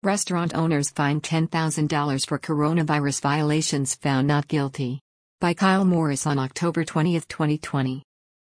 Restaurant owners fined $10,000 for coronavirus violations, found not guilty. By Kyle Morris on October 20, 2020.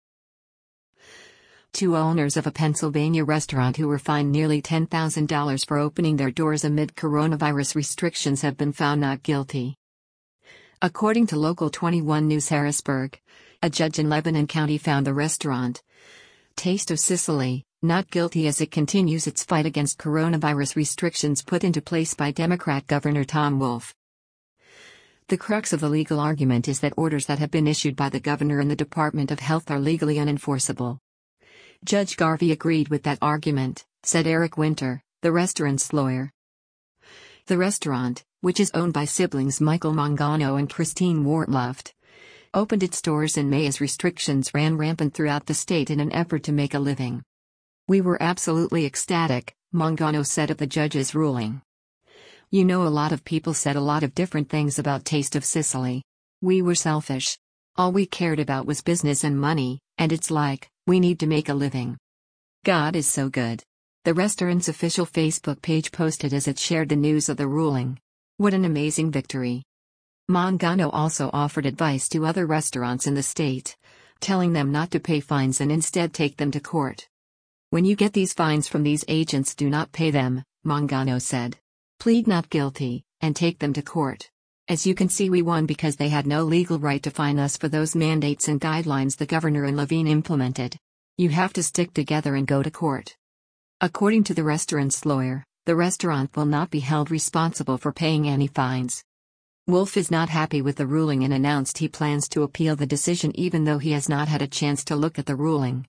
Two owners of a Pennsylvania restaurant who were fined nearly $10,000 for opening their doors amid coronavirus restrictions have been found not guilty. According to Local 21 News Harrisburg, a judge in Lebanon County found the restaurant, Taste of Sicily, not guilty as it continues its fight against coronavirus restrictions put into place by Democrat Governor Tom Wolf. The crux of the legal argument is that orders that have been issued by the governor and the Department of Health are legally unenforceable. Judge Garvey agreed with that argument, said Eric Winter, the restaurant's lawyer. The restaurant, which is owned by siblings Michael Mangano and Christine Wortluft, opened its doors in May as restrictions ran rampant throughout the state in an effort to make a living. "We were absolutely ecstatic," Mangano said of the judge's ruling. "You know, a lot of people said a lot of different things about Taste of Sicily. We were selfish. All we cared about was business and money, and it's like, we need to make a living. God is so good." The restaurant's official Facebook page posted as it shared the news of the ruling. "What an amazing victory." Mangano also offered advice to other restaurants in the state, telling them not to pay fines and instead take them to court. "When you get these fines from these agents, do not pay them," Mangano said. "Plead not guilty, and take them to court. As you can see, we won because they had no legal right to fine us for those mandates and guidelines the governor and Levine implemented. You have to stick together and go to court." According to the restaurant's lawyer, the restaurant will not be held responsible for paying any fines. Wolf is not happy with the ruling and announced he plans to appeal the decision even though he has not had a chance to look at the ruling.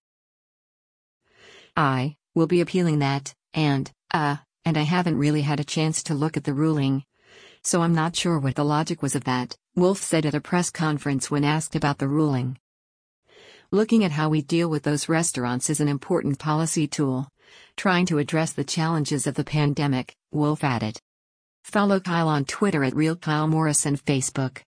"I will be appealing that, and I haven't really had a chance to look at the ruling. So I'm not sure what the logic was of that," Wolf said at a press conference when asked about the ruling. "Looking at how we deal with those restaurants is an important policy tool, trying to address the challenges of the pandemic," Wolf added. Follow Kyle on Twitter at RealKyleMorris and Facebook.